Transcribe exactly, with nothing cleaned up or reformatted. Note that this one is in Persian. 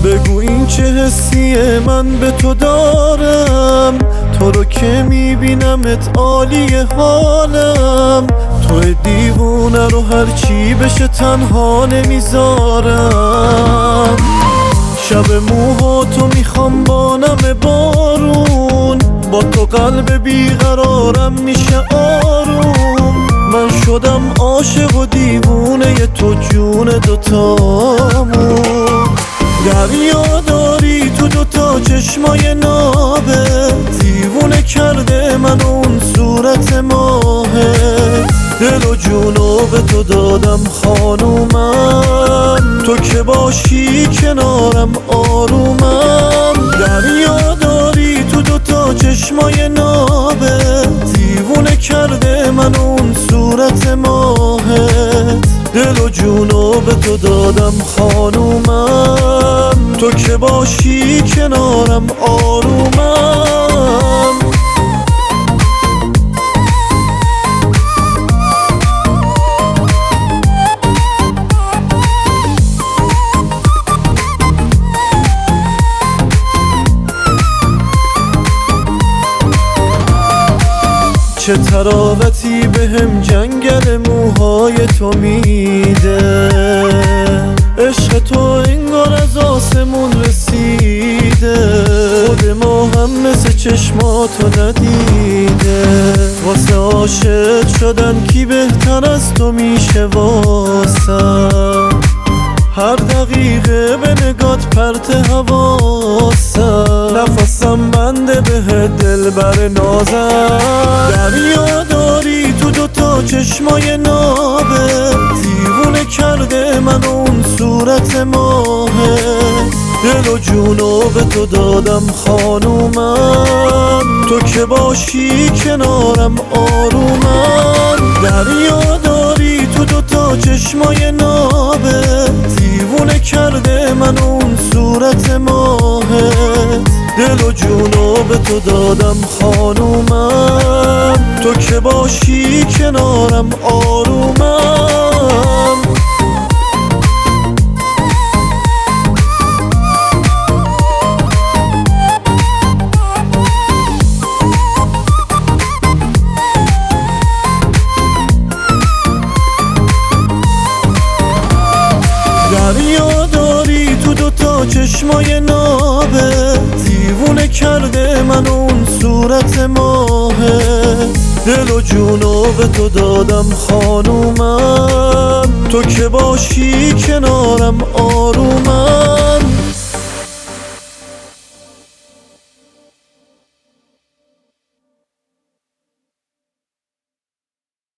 بگو این چه حسیه من به تو دارم، تو رو که میبینمت عالی حالم، تو دیوونه رو هرچی بشه تنها نمیذارم. شب موهاتو میخوام با نم بارون، با تو قلب بیقرارم میشه آروم. من شدم عاشق و دیوونه تو جون دوتامون. دریا داری تو دوتا چشمای نابه، دیوونه کرده من اون صورت ماهت. دل و جونو به تو دادم خانومم، تو که باشی کنارم آرومم. دریا داری تو دوتا چشمای نابه، دیوونه کرده من اون صورت ماهت. دل و جونو به تو دادم خانومم، تو که باشی کنارم آرومم. چه تراوتی بهم جنگل موهای تو میده، عشق تو انگار از آسمون رسیده. خود ما هم مثل چشماتو ندیده، واسه عاشق شدن کی بهتر از تو میشه واسم. هر دقیقه به نگات پرت حواسم، نفسم بنده به دل بر نازم. دریا داری تو دوتا چشمای نابه، دیوونه کرده من اون صورت ماهت. دل و جونو به تو دادم خانومم، تو که باشی کنارم آرومم. دریا داری تو دوتا چشمای نابه، دیوونه کرده من اون صورت ماهت. دل و جونو به تو دادم خانومم، تو که باشی کنارم آرومم. دریا داری تو دوتا چشمای نابه، دیوونه کرده من اون صورت ماهت. دل و جونو به تو دادم خانومم، تو که باشی کنارم